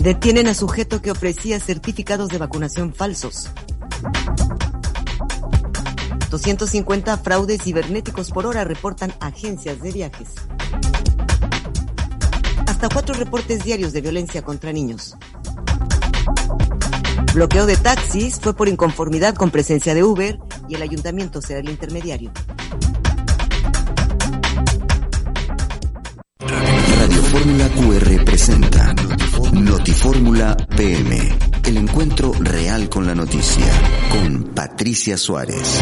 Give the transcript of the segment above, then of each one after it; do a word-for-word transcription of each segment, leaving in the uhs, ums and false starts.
Detienen a sujeto que ofrecía certificados de vacunación falsos. doscientos cincuenta fraudes cibernéticos por hora reportan agencias de viajes. Hasta cuatro reportes diarios de violencia contra niños. Bloqueo de taxis fue por inconformidad con presencia de Uber y el ayuntamiento será el intermediario. Radio Fórmula Q R presenta Notifórmula P M, el encuentro real con la noticia, con Patricia Suárez.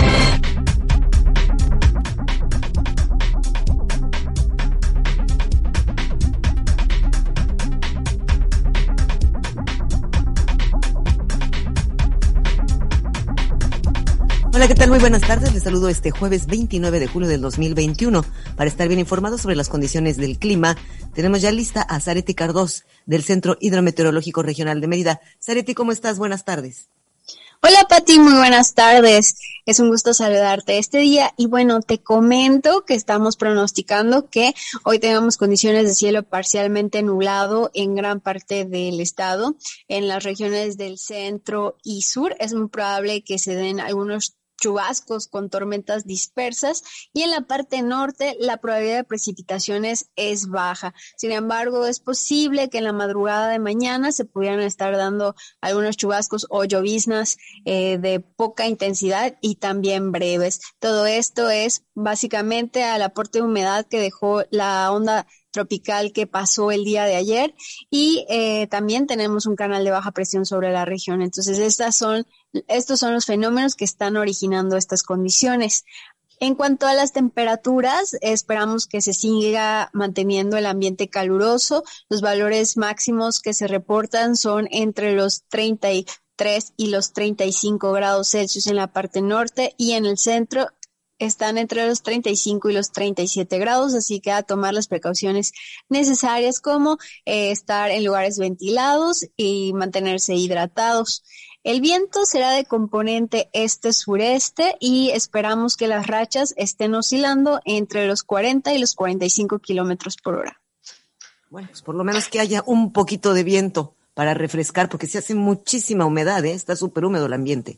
Hola, ¿qué tal? Muy buenas tardes. Les saludo este jueves veintinueve de julio del dos mil veintiuno. Para estar bien informados sobre las condiciones del clima, tenemos ya lista a Zareti Cardós, del Centro Hidrometeorológico Regional de Mérida. Zareti, ¿cómo estás? Buenas tardes. Hola, Pati, muy buenas tardes. Es un gusto saludarte este día. Y bueno, te comento que estamos pronosticando que hoy tengamos condiciones de cielo parcialmente nublado en gran parte del estado. En las regiones del centro y sur es muy probable que se den algunos chubascos con tormentas dispersas, y en la parte norte la probabilidad de precipitaciones es baja. Sin embargo, es posible que en la madrugada de mañana se pudieran estar dando algunos chubascos o lloviznas eh, de poca intensidad y también breves. Todo esto es básicamente al aporte de humedad que dejó la onda tropical que pasó el día de ayer, y eh, también tenemos un canal de baja presión sobre la región. Entonces, estas son, estos son los fenómenos que están originando estas condiciones. En cuanto a las temperaturas, esperamos que se siga manteniendo el ambiente caluroso. Los valores máximos que se reportan son entre los treinta y tres y los treinta y cinco grados Celsius en la parte norte, y en el centro están entre los treinta y cinco y los treinta y siete grados, así que a tomar las precauciones necesarias, como eh, estar en lugares ventilados y mantenerse hidratados. El viento será de componente este-sureste y esperamos que las rachas estén oscilando entre los cuarenta y los cuarenta y cinco kilómetros por hora. Bueno, pues por lo menos que haya un poquito de viento para refrescar, porque se hace muchísima humedad, ¿eh? Está súper húmedo el ambiente.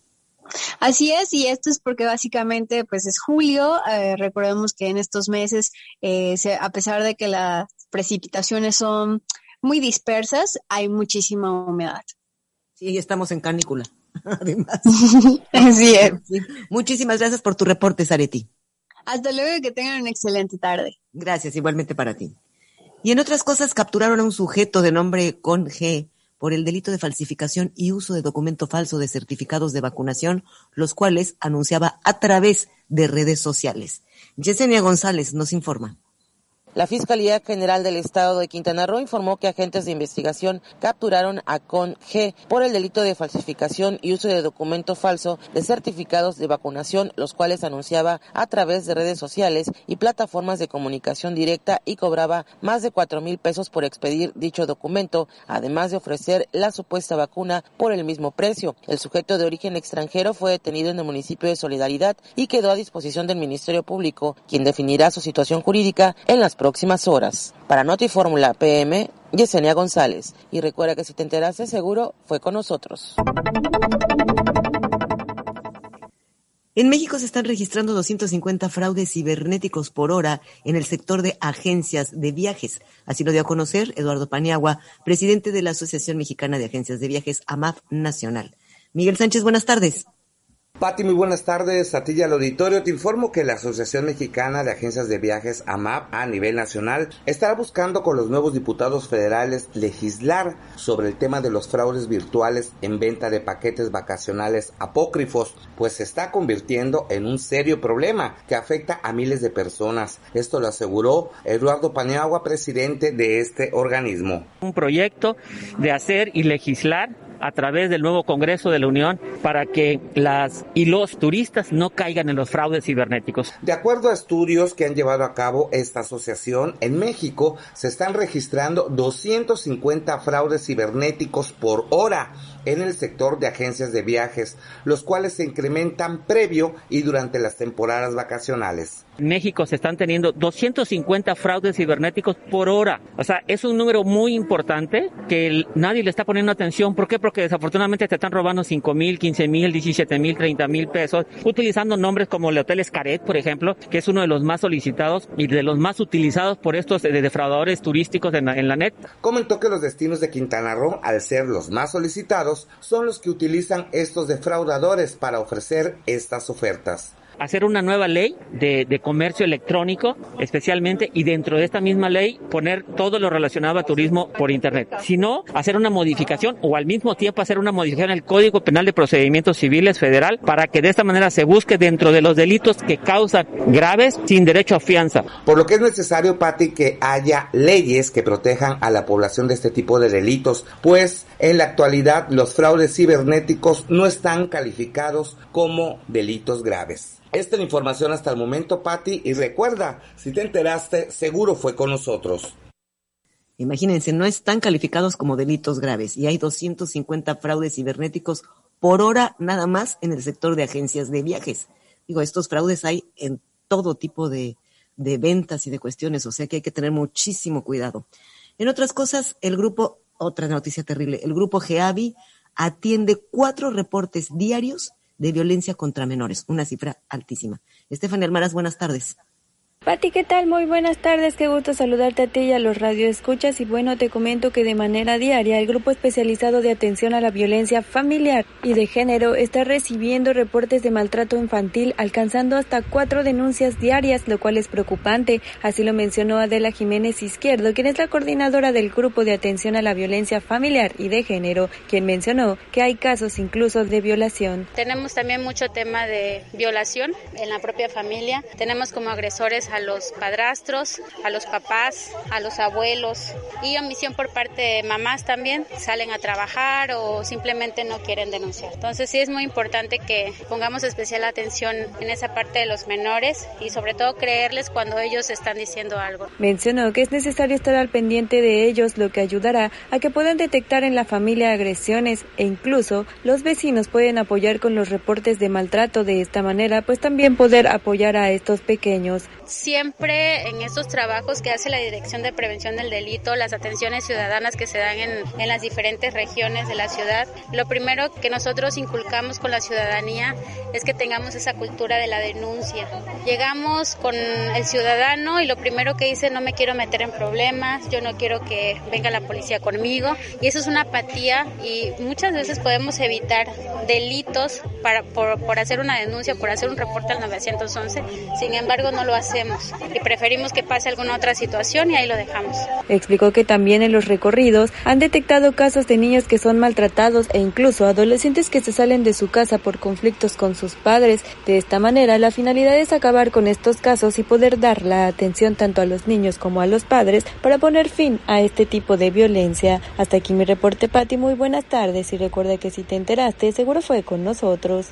Así es, y esto es porque básicamente pues es julio. Eh, recordemos que en estos meses, eh, se, a pesar de que las precipitaciones son muy dispersas, hay muchísima humedad. Sí, estamos en canícula, además. Así es. Sí. Muchísimas gracias por tu reporte, Zareti. Hasta luego y que tengan una excelente tarde. Gracias, igualmente para ti. Y en otras cosas, capturaron a un sujeto de nombre Con G por el delito de falsificación y uso de documento falso de certificados de vacunación, los cuales anunciaba a través de redes sociales. Yesenia González nos informa. La Fiscalía General del Estado de Quintana Roo informó que agentes de investigación capturaron a Con G por el delito de falsificación y uso de documento falso de certificados de vacunación, los cuales anunciaba a través de redes sociales y plataformas de comunicación directa y cobraba más de cuatro mil pesos por expedir dicho documento, además de ofrecer la supuesta vacuna por el mismo precio. El sujeto de origen extranjero fue detenido en el municipio de Solidaridad y quedó a disposición del Ministerio Público, quien definirá su situación jurídica en las próximas horas. Para Notifórmula P M, Yesenia González. Y recuerda que si te enteraste, seguro fue con nosotros. En México se están registrando doscientos cincuenta fraudes cibernéticos por hora en el sector de agencias de viajes. Así lo dio a conocer Eduardo Paniagua, presidente de la Asociación Mexicana de Agencias de Viajes, A M A V Nacional. Miguel Sánchez, buenas tardes. Pati, muy buenas tardes. A ti y al auditorio, te informo que la Asociación Mexicana de Agencias de Viajes, A M A V, a nivel nacional, estará buscando con los nuevos diputados federales legislar sobre el tema de los fraudes virtuales en venta de paquetes vacacionales apócrifos, pues se está convirtiendo en un serio problema que afecta a miles de personas. Esto lo aseguró Eduardo Paniagua, presidente de este organismo. Un proyecto de hacer y legislar a través del nuevo Congreso de la Unión para que las y los turistas no caigan en los fraudes cibernéticos. De acuerdo a estudios que han llevado a cabo esta asociación, en México se están registrando doscientos cincuenta fraudes cibernéticos por hora. en el sector de agencias de viajes, los cuales se incrementan previo y durante las temporadas vacacionales. En México se están teniendo doscientos cincuenta fraudes cibernéticos por hora. O sea, es un número muy importante que el, nadie le está poniendo atención. ¿Por qué? Porque desafortunadamente te están robando cinco mil, quince mil, diecisiete mil, treinta mil pesos, utilizando nombres como el Hotel Xcaret, por ejemplo, que es uno de los más solicitados y de los más utilizados por estos defraudadores turísticos en la, en la net. Comentó que los destinos de Quintana Roo, al ser los más solicitados, son los que utilizan estos defraudadores para ofrecer estas ofertas. Hacer una nueva ley de, de comercio electrónico, especialmente, y dentro de esta misma ley poner todo lo relacionado a turismo por internet. Si no, hacer una modificación o al mismo tiempo hacer una modificación al Código Penal de Procedimientos Civiles Federal para que de esta manera se busque dentro de los delitos que causan graves sin derecho a fianza. Por lo que es necesario, Pati, que haya leyes que protejan a la población de este tipo de delitos, pues en la actualidad los fraudes cibernéticos no están calificados como delitos graves. Esta es la información hasta el momento, Pati, y recuerda, si te enteraste, seguro fue con nosotros. Imagínense, no están calificados como delitos graves y hay doscientos cincuenta fraudes cibernéticos por hora nada más en el sector de agencias de viajes. Digo, estos fraudes hay en todo tipo de, de ventas y de cuestiones, o sea que hay que tener muchísimo cuidado. En otras cosas, el grupo, otra noticia terrible, el grupo GEAVI atiende cuatro reportes diarios de violencia contra menores, una cifra altísima. Estefanía Almaraz, buenas tardes. Pati, ¿qué tal? Muy buenas tardes, qué gusto saludarte a ti y a los radioescuchas. Y bueno, te comento que de manera diaria el Grupo Especializado de Atención a la Violencia Familiar y de Género está recibiendo reportes de maltrato infantil, alcanzando hasta cuatro denuncias diarias, lo cual es preocupante. Así lo mencionó Adela Jiménez Izquierdo, quien es la coordinadora del Grupo de Atención a la Violencia Familiar y de Género, quien mencionó que hay casos incluso de violación. Tenemos también mucho tema de violación en la propia familia. Tenemos como agresores a los padrastros, a los papás, a los abuelos y omisión por parte de mamás también, salen a trabajar o simplemente no quieren denunciar. Entonces sí es muy importante que pongamos especial atención en esa parte de los menores y sobre todo creerles cuando ellos están diciendo algo. Mencionó que es necesario estar al pendiente de ellos, lo que ayudará a que puedan detectar en la familia agresiones e incluso los vecinos pueden apoyar con los reportes de maltrato. De esta manera pues también poder apoyar a estos pequeños. Siempre en estos trabajos que hace la Dirección de Prevención del Delito, las atenciones ciudadanas que se dan en, en las diferentes regiones de la ciudad, lo primero que nosotros inculcamos con la ciudadanía es que tengamos esa cultura de la denuncia. Llegamos con el ciudadano y lo primero que dice, no me quiero meter en problemas, yo no quiero que venga la policía conmigo, y eso es una apatía y muchas veces podemos evitar delitos para, por, por hacer una denuncia, por hacer un reporte al nueve once, sin embargo no lo hacemos y preferimos que pase alguna otra situación y ahí lo dejamos. Explicó que también en los recorridos han detectado casos de niños que son maltratados e incluso adolescentes que se salen de su casa por conflictos con sus padres. De esta manera, la finalidad es acabar con estos casos y poder dar la atención tanto a los niños como a los padres para poner fin a este tipo de violencia. Hasta aquí mi reporte, Pati, muy buenas tardes y recuerda que si te enteraste, seguro fue con nosotros.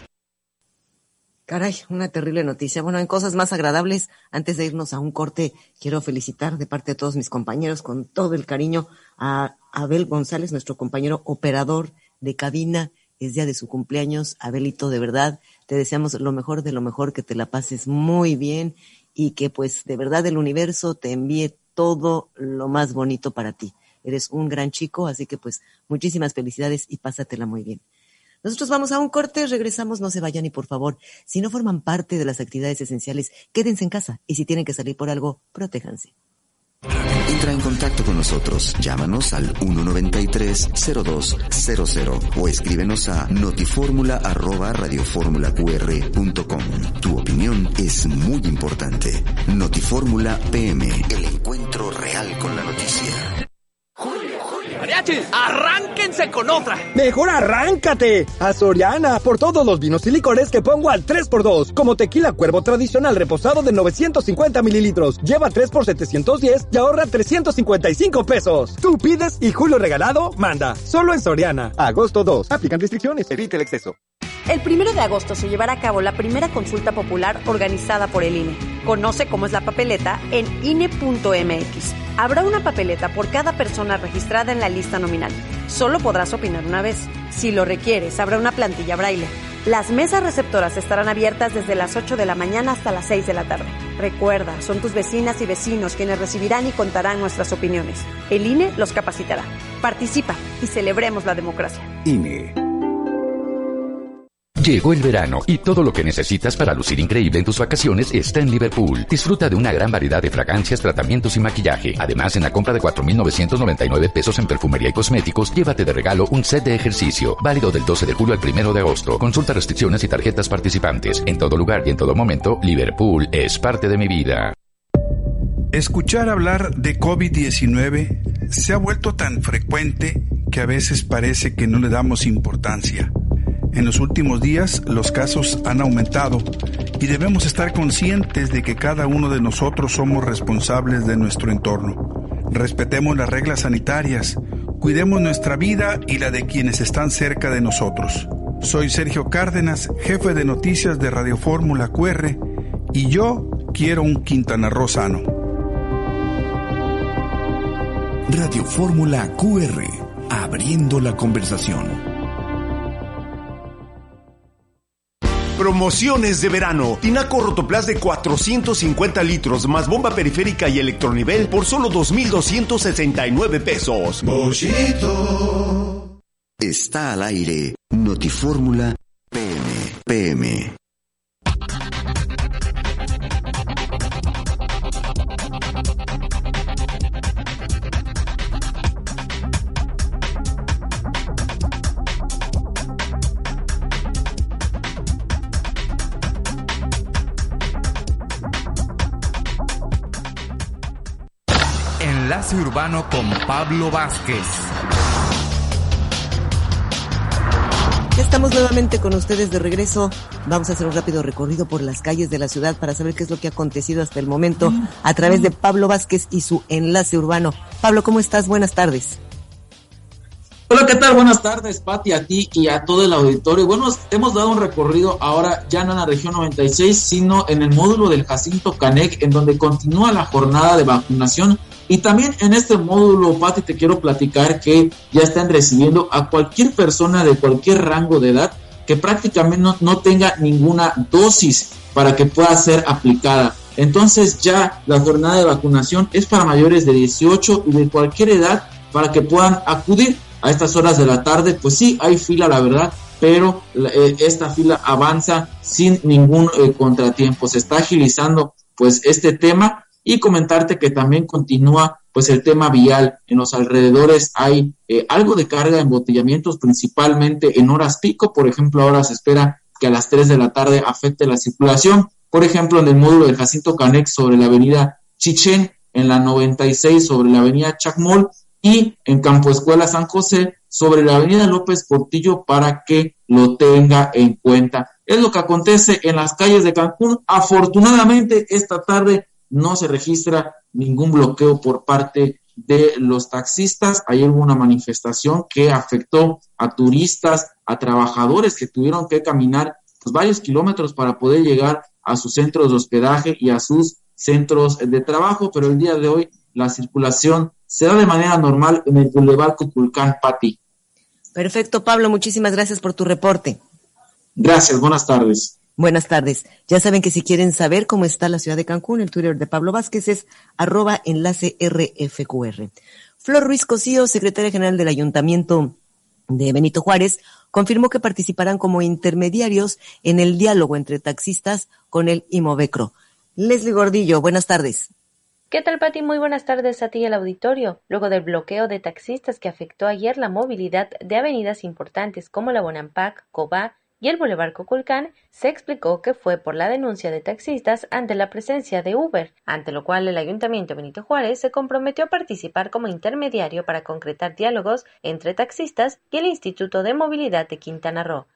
Caray, una terrible noticia. Bueno, en cosas más agradables, antes de irnos a un corte, quiero felicitar de parte de todos mis compañeros con todo el cariño a Abel González, nuestro compañero operador de cabina. Es día de su cumpleaños. Abelito, de verdad, te deseamos lo mejor de lo mejor, que te la pases muy bien y que pues de verdad el universo te envíe todo lo más bonito para ti. Eres un gran chico, así que pues muchísimas felicidades y pásatela muy bien. Nosotros vamos a un corte, regresamos, no se vayan y por favor, si no forman parte de las actividades esenciales, quédense en casa y si tienen que salir por algo, protéjanse. Entra en contacto con nosotros, llámanos al uno noventa y tres cero dos cero cero o escríbenos a notiformula arroba radioformulaqr punto com. Tu opinión es muy importante. Notiformula P M, el encuentro real con la noticia. ¡Mariachis! ¡Arránquense con otra! ¡Mejor arráncate! A Soriana, por todos los vinos y licores que pongo al tres por dos. Como Tequila Cuervo tradicional reposado de novecientos cincuenta mililitros. Lleva tres por setecientos diez y ahorra trescientos cincuenta y cinco pesos. Tú pides y Julio Regalado manda. Solo en Soriana. Agosto dos. Aplican restricciones. Evite el exceso. El primero de agosto se llevará a cabo la primera consulta popular organizada por el I N E. Conoce cómo es la papeleta en I N E punto M X. Habrá una papeleta por cada persona registrada en la lista nominal. Solo podrás opinar una vez. Si lo requieres, habrá una plantilla braille. Las mesas receptoras estarán abiertas desde las ocho de la mañana hasta las seis de la tarde. Recuerda, son tus vecinas y vecinos quienes recibirán y contarán nuestras opiniones. El I N E los capacitará. Participa y celebremos la democracia. I N E. Llegó el verano y todo lo que necesitas para lucir increíble en tus vacaciones está en Liverpool. Disfruta de una gran variedad de fragancias, tratamientos y maquillaje. Además, en la compra de cuatro mil novecientos noventa y nueve pesos en perfumería y cosméticos, llévate de regalo un set de ejercicio. Válido del doce de julio al primero de agosto. Consulta restricciones y tarjetas participantes. En todo lugar y en todo momento, Liverpool es parte de mi vida. Escuchar hablar de COVID diecinueve se ha vuelto tan frecuente que a veces parece que no le damos importancia. En los últimos días, los casos han aumentado y debemos estar conscientes de que cada uno de nosotros somos responsables de nuestro entorno. Respetemos las reglas sanitarias, cuidemos nuestra vida y la de quienes están cerca de nosotros. Soy Sergio Cárdenas, jefe de noticias de Radio Fórmula Q R, y yo quiero un Quintana Roo sano. Radio Fórmula Q R, abriendo la conversación. Promociones de verano. Tinaco Rotoplas de cuatrocientos cincuenta litros más bomba periférica y electronivel por solo dos mil doscientos sesenta y nueve pesos. Bollito. Está al aire Notifórmula P M. P M. Enlace Urbano con Pablo Vázquez. Ya estamos nuevamente con ustedes de regreso. Vamos a hacer un rápido recorrido por las calles de la ciudad para saber qué es lo que ha acontecido hasta el momento a través de Pablo Vázquez y su Enlace Urbano. Pablo, ¿cómo estás? Buenas tardes. Hola, ¿qué tal? Buenas tardes, Pati, a ti y a todo el auditorio. Bueno, hemos dado un recorrido ahora ya no en la región noventa y seis, sino en el módulo del Jacinto Canec, en donde continúa la jornada de vacunación. Y también en este módulo, Pati, te quiero platicar que ya están recibiendo a cualquier persona de cualquier rango de edad que prácticamente no, no tenga ninguna dosis para que pueda ser aplicada. Entonces ya la jornada de vacunación es para mayores de dieciocho y de cualquier edad para que puedan acudir. A estas horas de la tarde, pues sí, hay fila, la verdad, pero eh, esta fila avanza sin ningún eh, contratiempo. Se está agilizando, pues, este tema, y comentarte que también continúa, pues, el tema vial. En los alrededores hay eh, algo de carga de embotellamientos, principalmente en horas pico. Por ejemplo, ahora se espera que a las tres de la tarde afecte la circulación. Por ejemplo, en el módulo del Jacinto Canec sobre la avenida Chichén, en la noventa y seis sobre la avenida Chacmol, y en Campo Escuela San José sobre la avenida López Portillo, para que lo tenga en cuenta. Es lo que acontece en las calles de Cancún. Afortunadamente, esta tarde no se registra ningún bloqueo por parte de los taxistas. Ayer hubo una manifestación que afectó a turistas, a trabajadores que tuvieron que caminar pues, varios kilómetros para poder llegar a sus centros de hospedaje y a sus centros de trabajo, pero el día de hoy la circulación se da de manera normal en el Boulevard Cuculcán, Pati. Perfecto, Pablo, muchísimas gracias por tu reporte. Gracias, buenas tardes. Buenas tardes. Ya saben que si quieren saber cómo está la ciudad de Cancún, el Twitter de Pablo Vázquez es arroba enlace R F Q R. Flor Ruiz Cosío, secretaria general del Ayuntamiento de Benito Juárez, confirmó que participarán como intermediarios en el diálogo entre taxistas con el Imovecro. Leslie Gordillo, buenas tardes. ¿Qué tal, Pati? Muy buenas tardes a ti y al auditorio. Luego del bloqueo de taxistas que afectó ayer la movilidad de avenidas importantes como la Bonampak, Cobá y el Boulevard Cuculcán, se explicó que fue por la denuncia de taxistas ante la presencia de Uber, ante lo cual el Ayuntamiento de Benito Juárez se comprometió a participar como intermediario para concretar diálogos entre taxistas y el Instituto de Movilidad de Quintana Roo.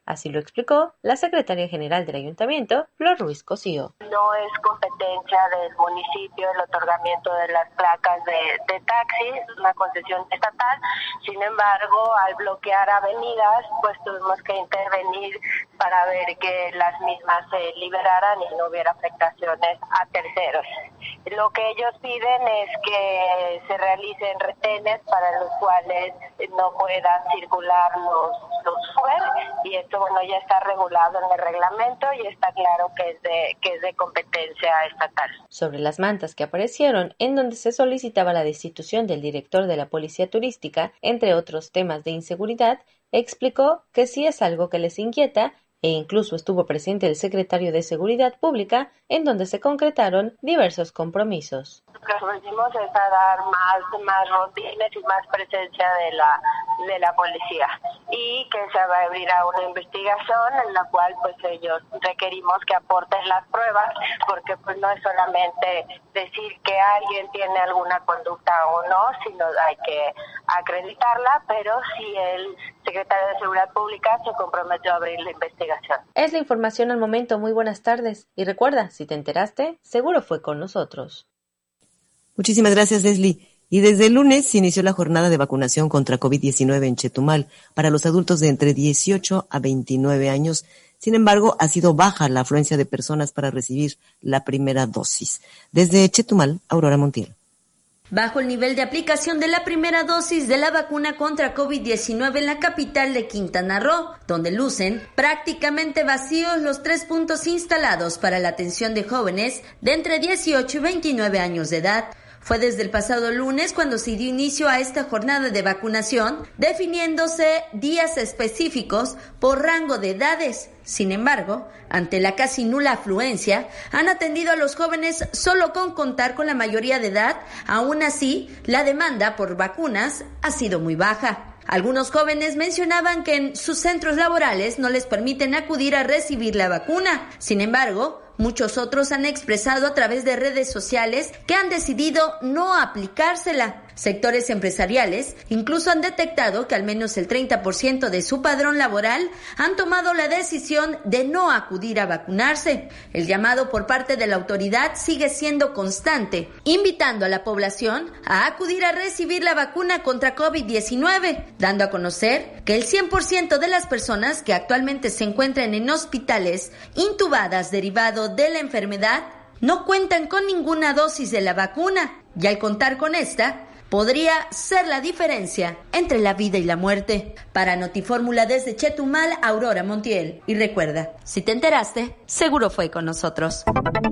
Así lo explicó la secretaria general del ayuntamiento, Flor Ruiz Cosío. No es competencia del municipio el otorgamiento de las placas de, de taxi, es una concesión estatal. Sin embargo, al bloquear avenidas, pues tuvimos que intervenir para ver que las mismas se liberaran y no hubiera afectaciones a terceros. Lo que ellos piden es que se realicen retenes para los cuales no puedan circular los, los F U E, y esto bueno ya está regulado en el reglamento y está claro que es de que es de competencia estatal. Sobre las mantas que aparecieron, en donde se solicitaba la destitución del director de la Policía Turística, entre otros temas de inseguridad, explicó que sí es algo que les inquieta, e incluso estuvo presente el secretario de Seguridad Pública, en donde se concretaron diversos compromisos. Lo que ofrecimos es a dar más, más rondines y más presencia de la de la policía, y que se va a abrir a una investigación en la cual pues ellos requerimos que aporten las pruebas, porque pues no es solamente decir que alguien tiene alguna conducta o no, sino hay que acreditarla, pero si el secretario de Seguridad Pública se comprometió a abrir la investigación. Es la información al momento. Muy buenas tardes. Y recuerda, si te enteraste, seguro fue con nosotros. Muchísimas gracias, Leslie. Y desde el lunes se inició la jornada de vacunación contra covid diecinueve en Chetumal para los adultos de entre dieciocho a veintinueve años. Sin embargo, ha sido baja la afluencia de personas para recibir la primera dosis. Desde Chetumal, Aurora Montiel. Bajo el nivel de aplicación de la primera dosis de la vacuna contra covid diecinueve en la capital de Quintana Roo, donde lucen prácticamente vacíos los tres puntos instalados para la atención de jóvenes de entre dieciocho y veintinueve años de edad. Fue desde el pasado lunes cuando se dio inicio a esta jornada de vacunación, definiéndose días específicos por rango de edades. Sin embargo, ante la casi nula afluencia, han atendido a los jóvenes solo con contar con la mayoría de edad. Aún así, la demanda por vacunas ha sido muy baja. Algunos jóvenes mencionaban que en sus centros laborales no les permiten acudir a recibir la vacuna. Sin embargo, muchos otros han expresado a través de redes sociales que han decidido no aplicársela. Sectores empresariales incluso han detectado que al menos el treinta por ciento de su padrón laboral han tomado la decisión de no acudir a vacunarse. El llamado por parte de la autoridad sigue siendo constante, invitando a la población a acudir a recibir la vacuna contra covid diecinueve, dando a conocer que el cien por ciento de las personas que actualmente se encuentran en hospitales intubadas derivado de la enfermedad no cuentan con ninguna dosis de la vacuna, y al contar con esta, podría ser la diferencia entre la vida y la muerte. Para Notifórmula desde Chetumal, Aurora Montiel. Y recuerda, si te enteraste, seguro fue con nosotros.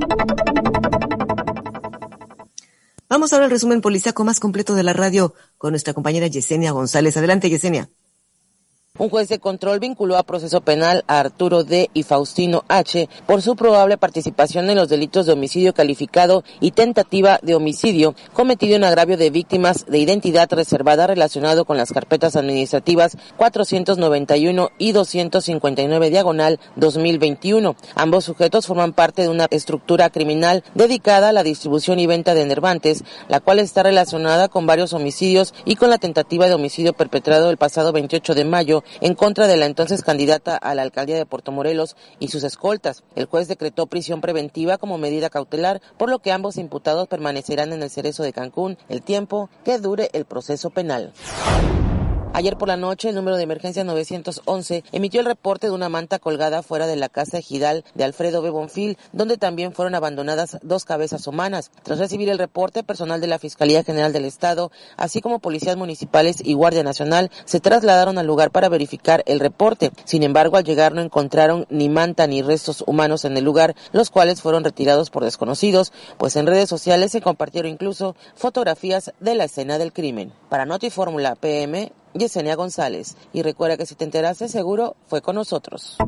Vamos ahora al resumen policíaco más completo de la radio con nuestra compañera Yesenia González. Adelante, Yesenia. Un juez de control vinculó a proceso penal a Arturo D. y Faustino H. por su probable participación en los delitos de homicidio calificado y tentativa de homicidio cometido en agravio de víctimas de identidad reservada relacionado con las carpetas administrativas cuatrocientos noventa y uno y doscientos cincuenta y nueve diagonal dos mil veintiuno. Ambos sujetos forman parte de una estructura criminal dedicada a la distribución y venta de enervantes, la cual está relacionada con varios homicidios y con la tentativa de homicidio perpetrado el pasado veintiocho de mayo en contra de la entonces candidata a la alcaldía de Puerto Morelos y sus escoltas. El juez decretó prisión preventiva como medida cautelar, por lo que ambos imputados permanecerán en el Cerezo de Cancún el tiempo que dure el proceso penal. Ayer por la noche, el número de emergencia nueve once emitió el reporte de una manta colgada fuera de la casa ejidal de Alfredo B. Bonfil, donde también fueron abandonadas dos cabezas humanas. Tras recibir el reporte, personal de la Fiscalía General del Estado, así como policías municipales y Guardia Nacional, se trasladaron al lugar para verificar el reporte. Sin embargo, al llegar no encontraron ni manta ni restos humanos en el lugar, los cuales fueron retirados por desconocidos, pues en redes sociales se compartieron incluso fotografías de la escena del crimen. Para Notifórmula P M, Yesenia González. Y recuerda que si te enteraste, seguro fue con nosotros.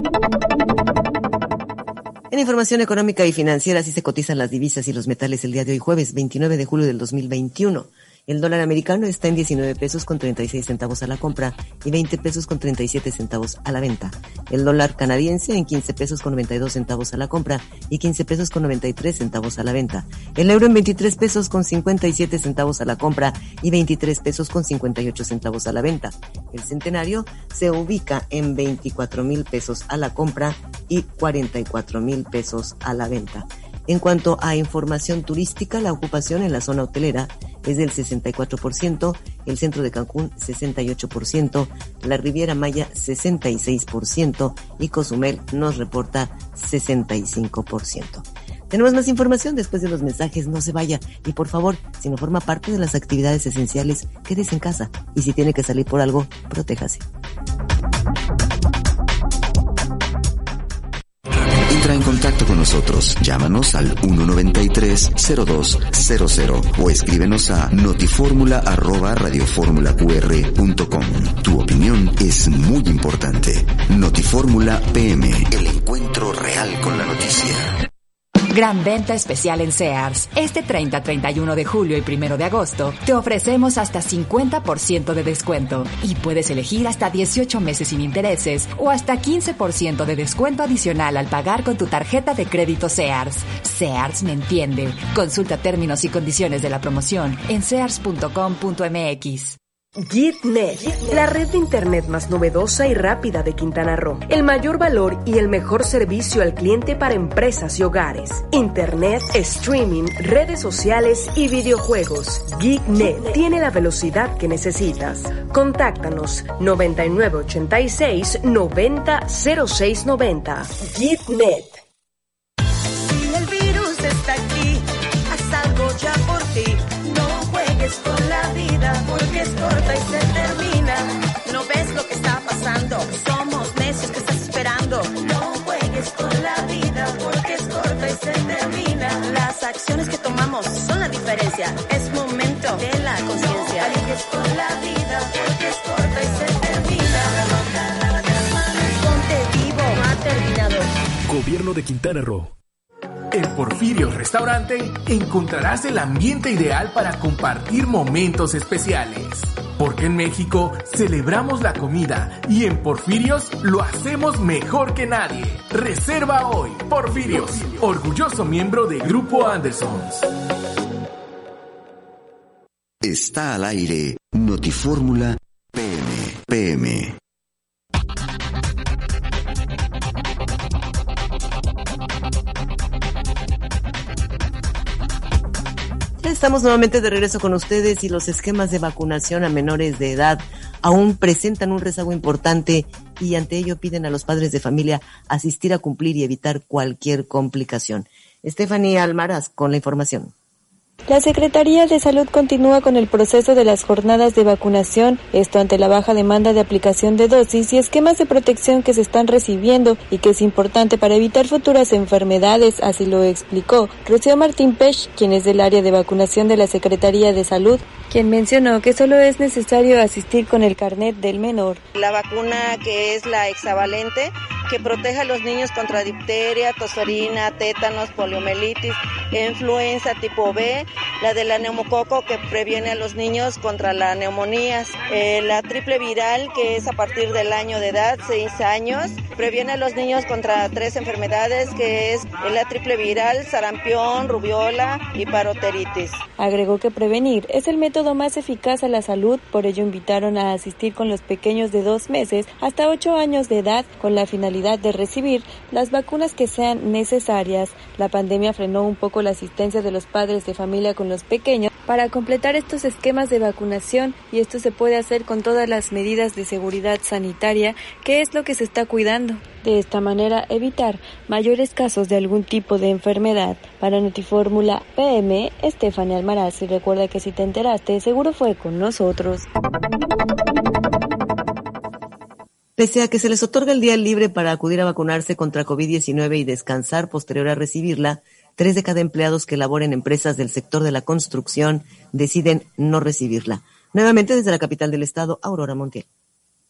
En información económica y financiera, así se cotizan las divisas y los metales el día de hoy, jueves veintinueve de julio del dos mil veintiuno. El dólar americano está en diecinueve pesos con treinta y seis centavos a la compra y veinte pesos con treinta y siete centavos a la venta. El dólar canadiense en quince pesos con noventa y dos centavos a la compra y quince pesos con noventa y tres centavos a la venta. El euro en veintitrés pesos con cincuenta y siete centavos a la compra y veintitrés pesos con cincuenta y ocho centavos a la venta. El centenario se ubica en veinticuatro mil pesos a la compra y cuarenta y cuatro mil pesos a la venta. En cuanto a información turística, la ocupación en la zona hotelera es del sesenta y cuatro por ciento, el centro de Cancún sesenta y ocho por ciento, la Riviera Maya sesenta y seis por ciento y Cozumel nos reporta sesenta y cinco por ciento. Tenemos más información después de los mensajes, no se vaya. Y por favor, si no forma parte de las actividades esenciales, quédese en casa. Y si tiene que salir por algo, protéjase. Entra en contacto con nosotros. Llámanos al uno noventa y tres, cero dos cero cero o escríbenos a notiformula arroba radioformulaqr punto com. Tu opinión es muy importante. Notifórmula P M, el encuentro real con la noticia. Gran venta especial en Sears. Este treinta, treinta y uno de julio y primero de agosto te ofrecemos hasta cincuenta por ciento de descuento y puedes elegir hasta dieciocho meses sin intereses o hasta quince por ciento de descuento adicional al pagar con tu tarjeta de crédito Sears. Sears me entiende. Consulta términos y condiciones de la promoción en sears punto com punto m x. GitNet, la red de internet más novedosa y rápida de Quintana Roo. El mayor valor y el mejor servicio al cliente para empresas y hogares. Internet, streaming, redes sociales y videojuegos. GitNet tiene la velocidad que necesitas. Contáctanos noventa y nueve ochenta y seis noventa cero seis noventa. GitNet. Si el virus está aquí, haz algo ya por ti. No juegues con la vida porque es corta y se termina. No ves lo que está pasando, somos necios que estás esperando. No juegues con la vida porque es corta y se termina. Las acciones que tomamos son la diferencia, es momento de la conciencia. Juegues con la vida porque es corta y se termina. Ponte vivo, no ha terminado. Gobierno de Quintana Roo. En Porfirio's Restaurante encontrarás el ambiente ideal para compartir momentos especiales. Porque en México celebramos la comida y en Porfirio's lo hacemos mejor que nadie. Reserva hoy. Porfirio's, orgulloso miembro de Grupo Andersons. Está al aire Notifórmula P M. P M. Estamos nuevamente de regreso con ustedes y los esquemas de vacunación a menores de edad aún presentan un rezago importante y ante ello piden a los padres de familia asistir a cumplir y evitar cualquier complicación. Estefanía Almaraz con la información. La Secretaría de Salud continúa con el proceso de las jornadas de vacunación, esto ante la baja demanda de aplicación de dosis y esquemas de protección que se están recibiendo y que es importante para evitar futuras enfermedades, así lo explicó Rocío Martín Pech, quien es del área de vacunación de la Secretaría de Salud, quien mencionó que solo es necesario asistir con el carnet del menor. La vacuna que es la hexavalente, que protege a los niños contra difteria, tosferina, tétanos, poliomielitis, influenza tipo B, la de la neumococo que previene a los niños contra las neumonías, eh, la triple viral que es a partir del año de edad, seis años, previene a los niños contra tres enfermedades que es la triple viral, sarampión, rubiola y paroteritis. Agregó que prevenir es el método más eficaz a la salud, por ello invitaron a asistir con los pequeños de dos meses hasta ocho años de edad con la finalidad de recibir las vacunas que sean necesarias. La pandemia frenó un poco la asistencia de los padres de familia con los pequeños para completar estos esquemas de vacunación y esto se puede hacer con todas las medidas de seguridad sanitaria, que es lo que se está cuidando. De esta manera evitar mayores casos de algún tipo de enfermedad. Para Notifórmula P M, Estefanía Almaraz, y recuerda que si te enteraste, seguro fue con nosotros. Pese a que se les otorga el día libre para acudir a vacunarse contra covid diecinueve y descansar posterior a recibirla, tres de cada empleados que laboren en empresas del sector de la construcción deciden no recibirla. Nuevamente desde la capital del estado, Aurora Montiel.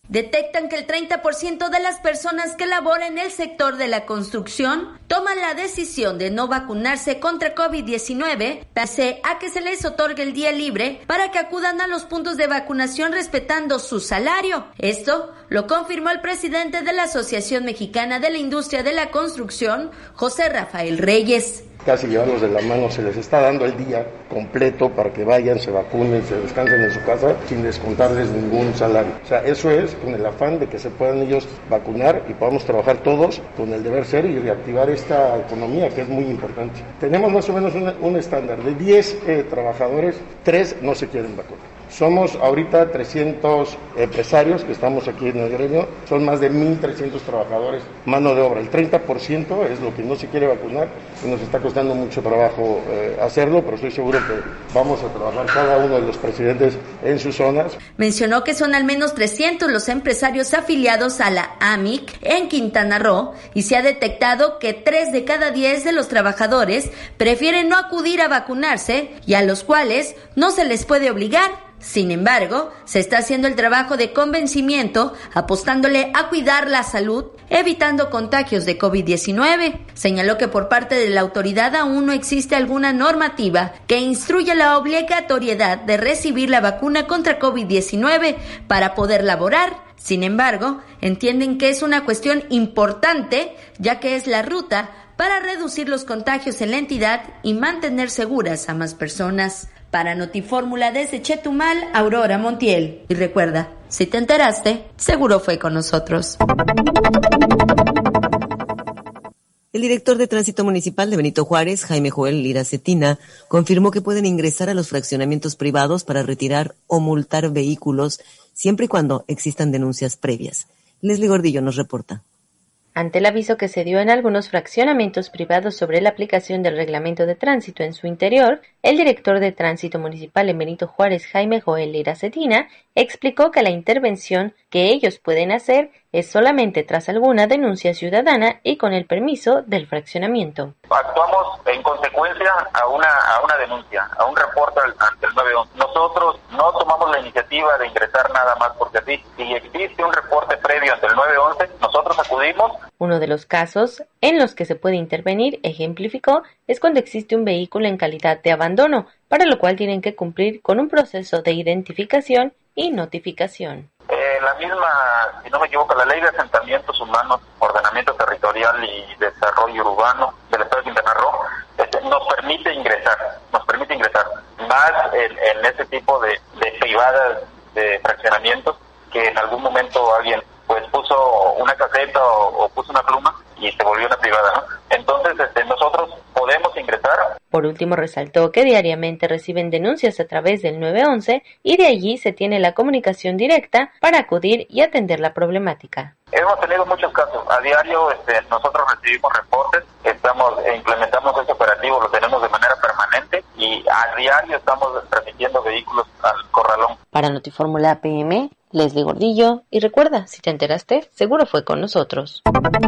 Detectan que el treinta por ciento de las personas que laboran en el sector de la construcción toman la decisión de no vacunarse contra COVID diecinueve, pese a que se les otorgue el día libre para que acudan a los puntos de vacunación respetando su salario. Esto lo confirmó el presidente de la Asociación Mexicana de la Industria de la Construcción, José Rafael Reyes. Casi llevarlos de la mano, se les está dando el día completo para que vayan, se vacunen, se descansen en su casa sin descontarles ningún salario. O sea, eso es con el afán de que se puedan ellos vacunar y podamos trabajar todos con el deber ser y reactivar esta economía que es muy importante. Tenemos más o menos un, un estándar de diez eh, trabajadores, tres no se quieren vacunar. Somos ahorita trescientos empresarios que estamos aquí en el gremio, son más de mil trescientos trabajadores, mano de obra. El treinta por ciento es lo que no se quiere vacunar y nos está costando mucho trabajo eh, hacerlo, pero estoy seguro que vamos a trabajar cada uno de los presidentes en sus zonas. Mencionó que son al menos trescientos los empresarios afiliados a la A M I C en Quintana Roo y se ha detectado que tres de cada diez de los trabajadores prefieren no acudir a vacunarse y a los cuales no se les puede obligar. Sin embargo, se está haciendo el trabajo de convencimiento, apostándole a cuidar la salud, evitando contagios de COVID diecinueve. Señaló que por parte de la autoridad aún no existe alguna normativa que instruya la obligatoriedad de recibir la vacuna contra COVID diecinueve para poder laborar. Sin embargo, entienden que es una cuestión importante, ya que es la ruta para reducir los contagios en la entidad y mantener seguras a más personas. Para Notifórmula desde Chetumal, Aurora Montiel. Y recuerda, si te enteraste, seguro fue con nosotros. El director de Tránsito Municipal de Benito Juárez, Jaime Joel Lira Cetina, confirmó que pueden ingresar a los fraccionamientos privados para retirar o multar vehículos siempre y cuando existan denuncias previas. Leslie Gordillo nos reporta. Ante el aviso que se dio en algunos fraccionamientos privados sobre la aplicación del reglamento de tránsito en su interior, el director de Tránsito Municipal en Benito Juárez, Jaime Joel Lira Cetina, explicó que la intervención que ellos pueden hacer es solamente tras alguna denuncia ciudadana y con el permiso del fraccionamiento. Actuamos en consecuencia a una a una denuncia, a un reporte ante el nueve once. Nosotros no tomamos la iniciativa de ingresar nada más porque sí. Si existe un reporte previo ante el nueve once, nosotros acudimos. Uno de los casos en los que se puede intervenir, ejemplificó, es cuando existe un vehículo en calidad de abandono, para lo cual tienen que cumplir con un proceso de identificación y notificación. Eh, la misma, si no me equivoco, la Ley de Asentamientos Humanos, Ordenamiento Territorial y Desarrollo Urbano del Estado de Quintana Roo este, nos permite ingresar, nos permite ingresar más en, en ese tipo de, de privadas de fraccionamientos que en algún momento alguien pues puso una caseta o, o puso una pluma y se volvió una privada, ¿no? Entonces este, nosotros podemos ingresar. Por último, resaltó que diariamente reciben denuncias a través del nueve once y de allí se tiene la comunicación directa para acudir y atender la problemática. Hemos tenido muchos casos. A diario este, nosotros recibimos reportes, estamos e implementamos este operativo, lo tenemos de manera permanente y a diario estamos transmitiendo vehículos al corralón. Para Notifórmula P M, Leslie Gordillo, y recuerda, si te enteraste, seguro fue con nosotros.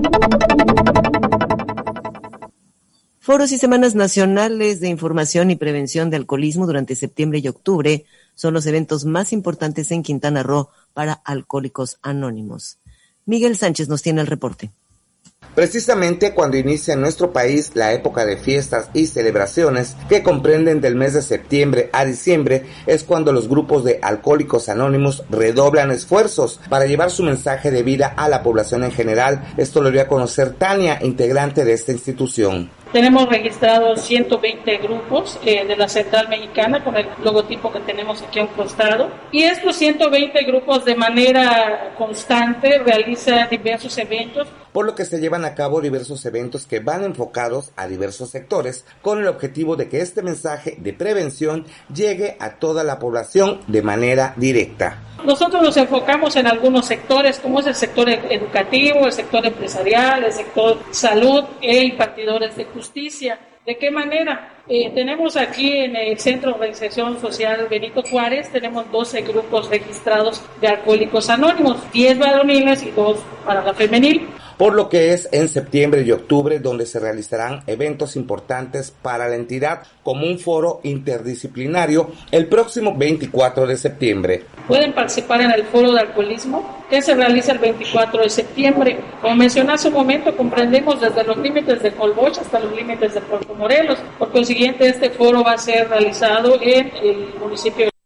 Foros y semanas nacionales de información y prevención de alcoholismo durante septiembre y octubre son los eventos más importantes en Quintana Roo para Alcohólicos Anónimos. Miguel Sánchez nos tiene el reporte. Precisamente cuando inicia en nuestro país la época de fiestas y celebraciones que comprenden del mes de septiembre a diciembre, es cuando los grupos de Alcohólicos Anónimos redoblan esfuerzos para llevar su mensaje de vida a la población en general. Esto lo dio a conocer Tania, integrante de esta institución. Tenemos registrados ciento veinte grupos eh, de la Central Mexicana con el logotipo que tenemos aquí a un costado. Y estos ciento veinte grupos de manera constante realizan diversos eventos. Por lo que se llevan a cabo diversos eventos que van enfocados a diversos sectores con el objetivo de que este mensaje de prevención llegue a toda la población de manera directa. Nosotros nos enfocamos en algunos sectores, como es el sector educativo, el sector empresarial, el sector salud e impartidores de justicia. ¿De qué manera? Eh, tenemos aquí en el Centro de Reinserción Social Benito Juárez, tenemos doce grupos registrados de Alcohólicos Anónimos, diez varoniles y dos para la femenil. por lo que es en septiembre y octubre donde se realizarán eventos importantes para la entidad, como un foro interdisciplinario el próximo veinticuatro de septiembre. Pueden participar en el foro de alcoholismo que se realiza el veinticuatro de septiembre. Como mencioné hace un momento, comprendemos desde los límites de Colboch hasta los límites de Puerto Morelos. Por consiguiente, este foro va a ser realizado en el municipio de...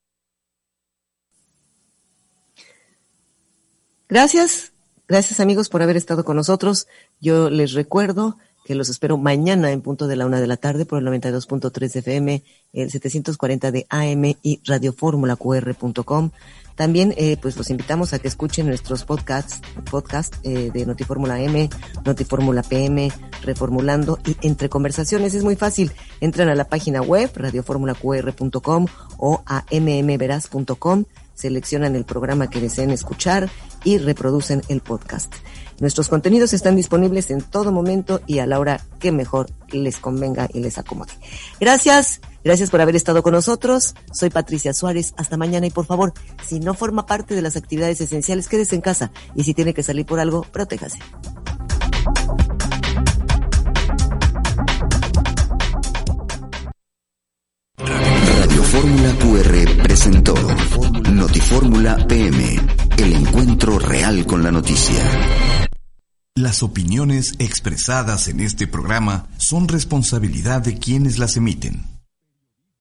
Gracias, gracias amigos por haber estado con nosotros. Yo les recuerdo que los espero mañana en punto de la una de la tarde por el noventa y dos punto tres de F M, el setecientos cuarenta de A M y radioformula Q R punto com. También eh, pues los invitamos a que escuchen nuestros podcasts, podcast eh, de Notifórmula M, Notifórmula P M, Reformulando y Entre Conversaciones. Es muy fácil, entran a la página web radioformula Q R punto com o a m m veraz punto com, seleccionan el programa que deseen escuchar y reproducen el podcast. Nuestros contenidos están disponibles en todo momento y a la hora que mejor les convenga y les acomode. Gracias, gracias por haber estado con nosotros. Soy Patricia Suárez. Hasta mañana y por favor, si no forma parte de las actividades esenciales, quédese en casa y si tiene que salir por algo, protéjase. Radio Fórmula Q R presentó Notifórmula P M, el encuentro real con la noticia. Las opiniones expresadas en este programa son responsabilidad de quienes las emiten